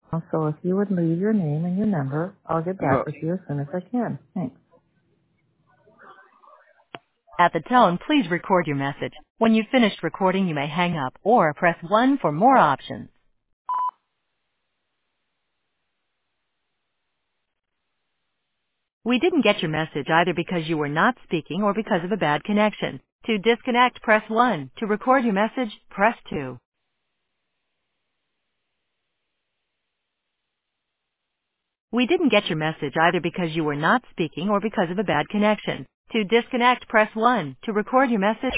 So if you would leave your name and your number, I'll get back No. with you as soon as I can. Thanks. At the tone, please record your message. When you've finished recording, you may hang up or press 1 for more options. We didn't get your message either because you were not speaking or because of a bad connection. To disconnect, press 1. To record your message, press 2. We didn't get your message either because you were not speaking or because of a bad connection. To disconnect, press 1. To record your message,